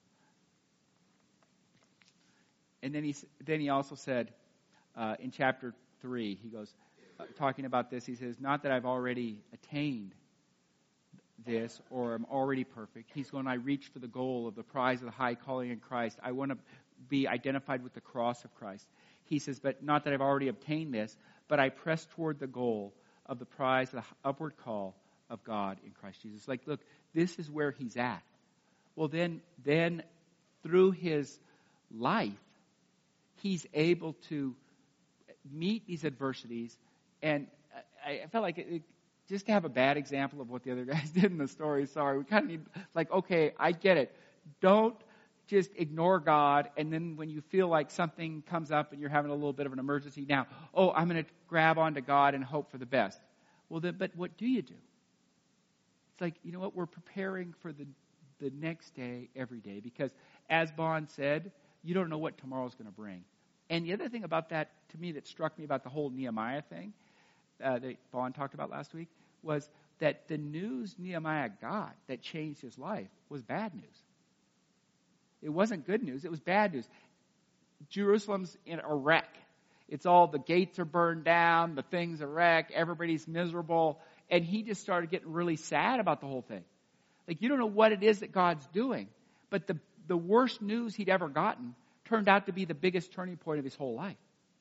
Speaker 1: And then he then he also said uh, in chapter three, he goes, uh, talking about this, he says, not that I've already attained this or I'm already perfect. He's going, I reach for the goal of the prize of the high calling in Christ. I want to be identified with the cross of Christ. He says, but not that I've already obtained this, but I press toward the goal of the prize of the upward call of God in Christ Jesus. Like, look, this is where he's at. Well, then, then through his life, he's able to meet these adversities. And I, I felt like it, it, just to have a bad example of what the other guys did in the story, sorry, we kind of need, like, okay, I get it. Don't just ignore God, and then when you feel like something comes up and you're having a little bit of an emergency now, oh, I'm going to grab onto God and hope for the best. Well, then, but what do you do? It's like, you know what, we're preparing for the, the next day every day, because as Bond said, you don't know what tomorrow's going to bring. And the other thing about that, to me, that struck me about the whole Nehemiah thing uh, that Bond talked about last week, was that the news Nehemiah got that changed his life was bad news. It wasn't good news. It was bad news. Jerusalem's in a wreck. It's all, the gates are burned down, the thing's a wreck, everybody's miserable. And he just started getting really sad about the whole thing. Like, you don't know what it is that God's doing. But the, the worst news he'd ever gotten turned out to be the biggest turning point of his whole life.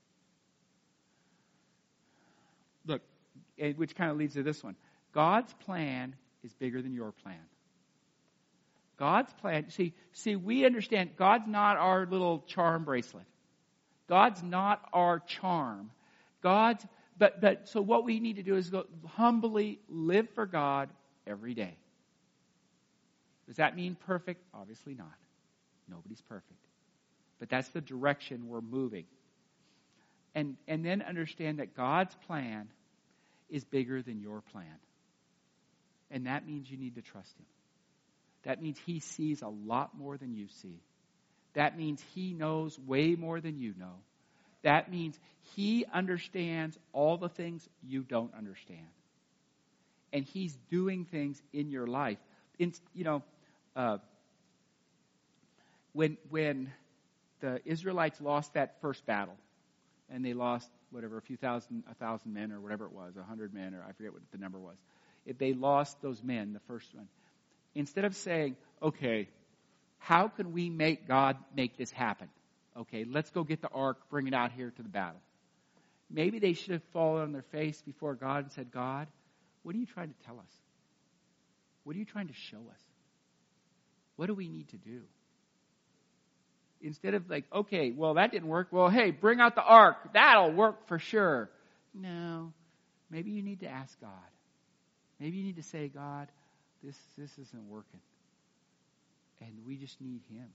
Speaker 1: Look, which kind of leads to this one. God's plan is bigger than your plan. God's plan, see, see, we understand God's not our little charm bracelet. God's not our charm. God's, but, but, so what we need to do is go humbly live for God every day. Does that mean perfect? Obviously not. Nobody's perfect. But that's the direction we're moving. And, and then understand that God's plan is bigger than your plan. And that means you need to trust Him. That means He sees a lot more than you see. That means He knows way more than you know. That means He understands all the things you don't understand. And He's doing things in your life. In, you know, uh, when when the Israelites lost that first battle, and they lost whatever, a few thousand, a thousand men or whatever it was, a hundred men, or I forget what the number was. If they lost those men, the first one, instead of saying, okay, how can we make God make this happen? Okay, let's go get the ark, bring it out here to the battle. Maybe they should have fallen on their face before God and said, God, what are you trying to tell us? What are you trying to show us? What do we need to do? Instead of like, okay, well, that didn't work. Well, hey, bring out the ark. That'll work for sure. No, maybe you need to ask God. Maybe you need to say, God, this this isn't working. And we just need Him.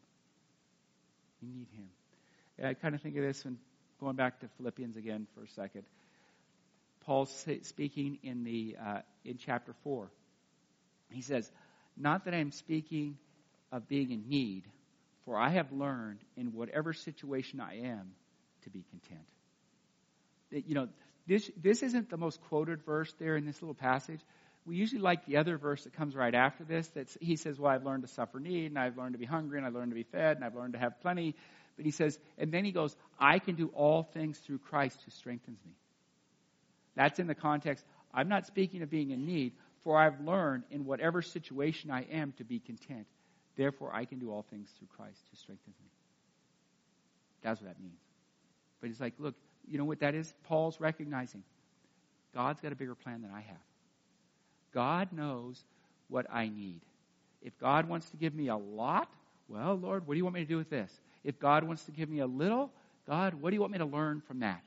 Speaker 1: We need Him. I kind of think of this when going back to Philippians again for a second. Paul's speaking in the uh, in chapter four. He says, not that I am speaking of being in need, for I have learned in whatever situation I am to be content. That, you know, this this isn't the most quoted verse there in this little passage. We usually like the other verse that comes right after this. That he says, well, I've learned to suffer need, and I've learned to be hungry, and I've learned to be fed, and I've learned to have plenty. But he says, and then he goes, I can do all things through Christ who strengthens me. That's in the context, I'm not speaking of being in need, for I've learned in whatever situation I am to be content. Therefore, I can do all things through Christ who strengthens me. That's what that means. But it's like, look, you know what that is? Paul's recognizing God's got a bigger plan than I have. God knows what I need. If God wants to give me a lot, well, Lord, what do you want me to do with this? If God wants to give me a little, God, what do you want me to learn from that?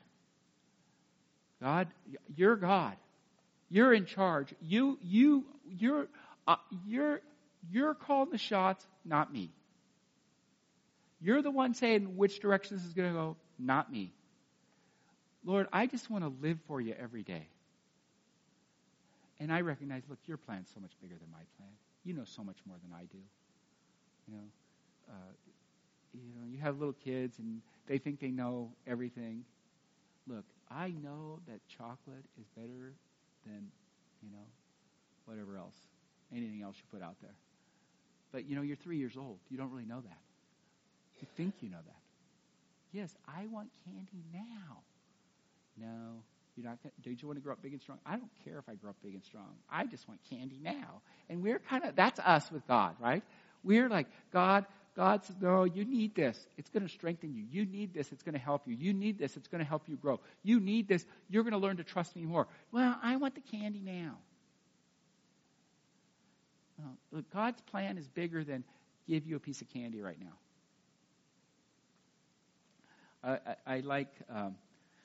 Speaker 1: God, you're God. You're in charge. You, you, you're, uh, you're, you're calling the shots, not me. You're the one saying which direction this is going to go, not me. Lord, I just want to live for you every day. And I recognize, look, your plan's so much bigger than my plan. You know so much more than I do. You know, uh, you know, you have little kids and they think they know everything. Look, I know that chocolate is better than, you know, whatever else, anything else you put out there. But, you know, you're three years old. You don't really know that. You think you know that. Yes, I want candy now. No, You're not gonna, did you want to grow up big and strong? I don't care if I grow up big and strong. I just want candy now. And we're kind of, that's us with God, right? We're like, God, God says, no, you need this. It's going to strengthen you. You need this. It's going to help you. You need this. It's going to help you grow. You need this. You're going to learn to trust me more. Well, I want the candy now. Well, look, God's plan is bigger than give you a piece of candy right now. I, I, I like... Um,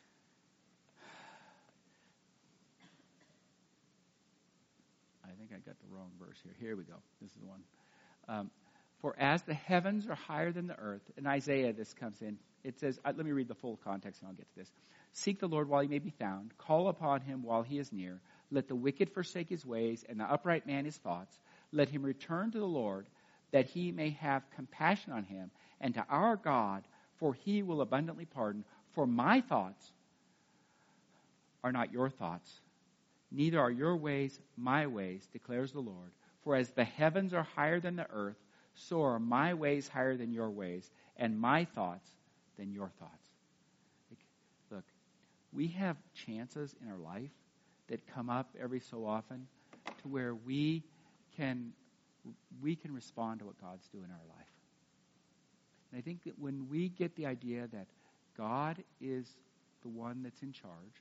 Speaker 1: I think I got the wrong verse here. Here we go. This is the one. Um, For as the heavens are higher than the earth, in Isaiah this comes in, it says, uh, let me read the full context and I'll get to this. Seek the Lord while he may be found. Call upon him while he is near. Let the wicked forsake his ways and the upright man his thoughts. Let him return to the Lord that he may have compassion on him, and to our God, for he will abundantly pardon. For my thoughts are not your thoughts, neither are your ways my ways, declares the Lord. For as the heavens are higher than the earth, so are my ways higher than your ways, and my thoughts than your thoughts. Like, look, we have chances in our life that come up every so often to where we can we can respond to what God's doing in our life. And I think that when we get the idea that God is the one that's in charge,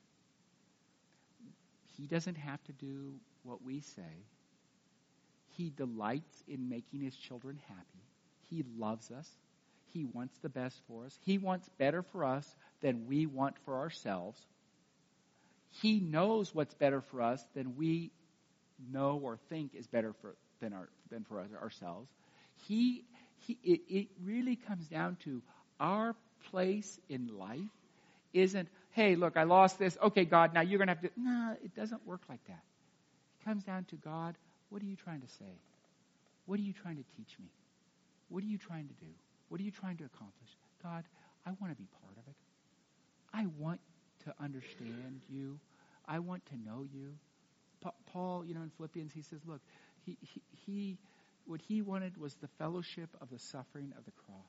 Speaker 1: he doesn't have to do what we say. He delights in making his children happy. He loves us. He wants the best for us. He wants better for us than we want for ourselves. He knows what's better for us than we know or think is better for than our than for us, ourselves. He he it, it really comes down to our place in life isn't, hey, look, I lost this. Okay, God, now you're going to have to. No, it doesn't work like that. It comes down to, God, what are you trying to say? What are you trying to teach me? What are you trying to do? What are you trying to accomplish? God, I want to be part of it. I want to understand you. I want to know you. Pa- Paul, you know, in Philippians, he says, look, he, he, he, what he wanted was the fellowship of the suffering of the cross.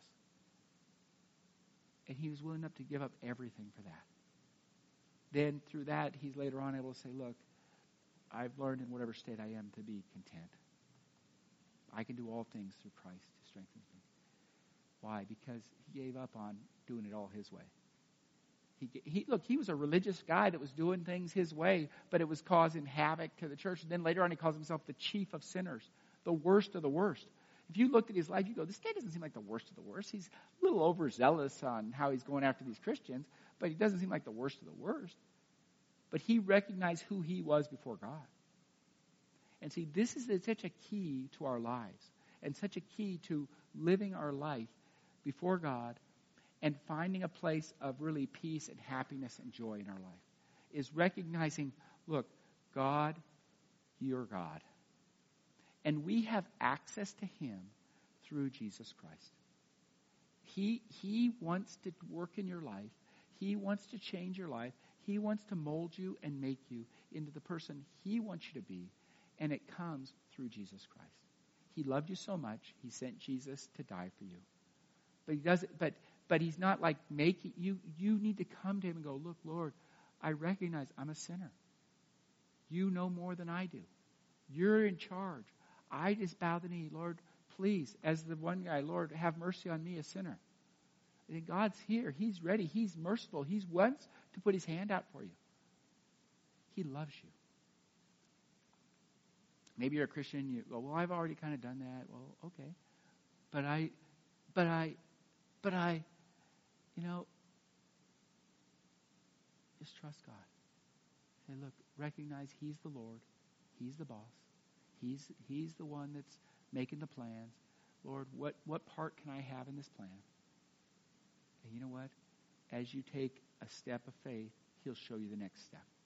Speaker 1: And he was willing enough to give up everything for that. Then through that, he's later on able to say, look, I've learned in whatever state I am to be content. I can do all things through Christ who strengthens me. Why? Because he gave up on doing it all his way. He, he look, he was a religious guy that was doing things his way, but it was causing havoc to the church. And then later on, he calls himself the chief of sinners, the worst of the worst. If you looked at his life, you go, this guy doesn't seem like the worst of the worst. He's a little overzealous on how he's going after these Christians, but he doesn't seem like the worst of the worst. But he recognized who he was before God. And see, this is such a key to our lives and such a key to living our life before God and finding a place of really peace and happiness and joy in our life, is recognizing, look, God, you're God. And we have access to him through Jesus Christ. He, he wants to work in your life. He wants to change your life. He wants to mold you and make you into the person he wants you to be. And it comes through Jesus Christ. He loved you so much, he sent Jesus to die for you. But he does it, but but he's not like making you you need to come to him and go, look, Lord, I recognize I'm a sinner. You know more than I do. You're in charge. I just bow the knee, Lord, please, as the one guy, Lord, have mercy on me, a sinner. And God's here. He's ready. He's merciful. He wants to put his hand out for you. He loves you. Maybe you're a Christian and you go, well, I've already kind of done that. Well, okay. But I, but I, but I, you know, just trust God. Say, look, recognize he's the Lord. He's the boss. He's he's the one that's making the plans. Lord, what, what part can I have in this plan? And you know what? As you take a step of faith, he'll show you the next step.